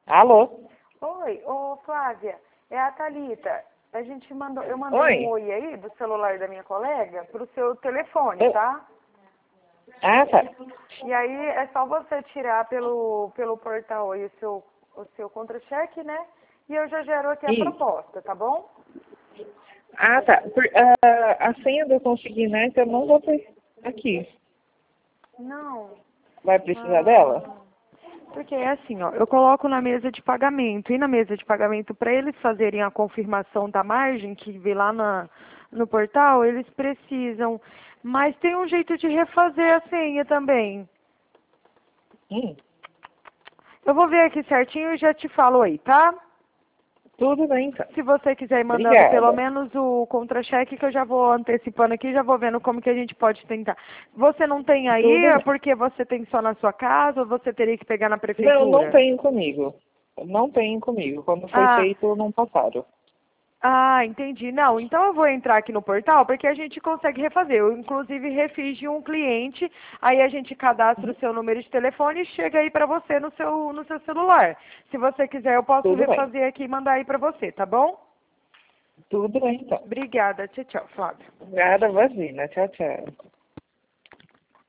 Alô? Oi, ô Flávia, é a Thalita. Eu mandei Oi? um oi aí do celular da minha colega pro seu telefone, Eu- tá? Ah, tá. E aí é só você tirar pelo portal aí o seu contra-cheque, né? E eu já gero aqui a Isso. proposta, tá bom? Ah, tá. A senha do Consignante eu não vou ter aqui. Não. Vai precisar dela? Ah, porque é assim, ó, eu coloco na mesa de pagamento. E na mesa de pagamento, para eles fazerem a confirmação da margem que vê lá no portal, eles precisam. Mas tem um jeito de refazer a senha também. Hum, Eu vou ver aqui certinho e já te falo aí, tá? tudo bem, então. Se você quiser ir mandando pelo Obrigada. menos o contra-cheque, que eu já vou antecipando aqui, já vou vendo como que a gente pode tentar. Você não tem aí, Tudo é bem. porque você tem só na sua casa ou você teria que pegar na Não, não prefeitura? tenho comigo. Não tenho comigo. Quando foi Ah, feito, não passaram. entendi. Não, então eu vou entrar aqui no portal porque a gente consegue refazer. Eu, inclusive, refiz de um cliente, aí a gente cadastra o seu número de telefone e chega aí pra você no seu celular. Se você quiser, eu posso Tudo bem. refazer aqui e mandar aí pra você, tá bom? Tudo bem, então. Obrigada. Tchau, tchau, Flávio. Obrigada, vacina. Tchau, tchau.